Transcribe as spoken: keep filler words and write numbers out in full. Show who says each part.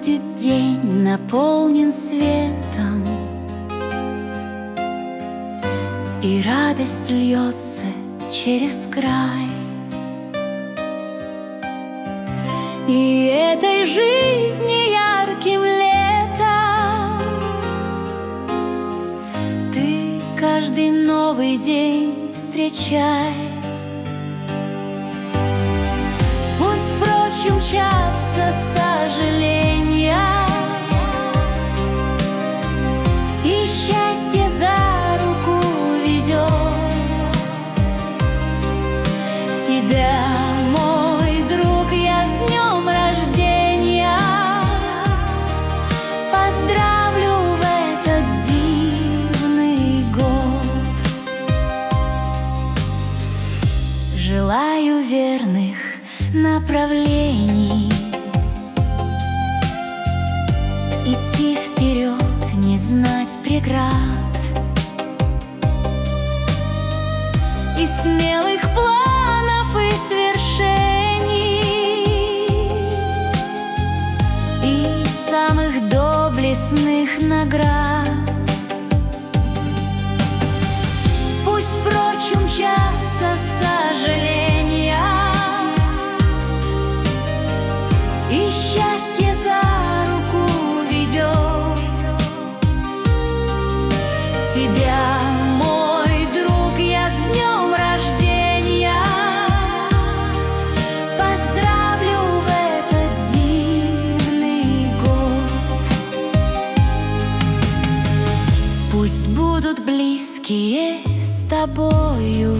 Speaker 1: будет день наполнен светом, и радость льется через край. И этой жизни ярким летом ты каждый новый день встречай. Пусть прочь умчатся сожаления, и счастье за руку ведет тебя, мой друг, я с днем рождения поздравлю в этот дивный год. Желаю верных направлений, идти вперед, не знать преград, и смелых планов и свершений, и самых доблестных наград. Пусть прочь умчатся сожаления, и счастье за руку ведет тебя, мой друг, я с днем рождения поздравлю в этот дивный год. Пусть будут близкие с тобою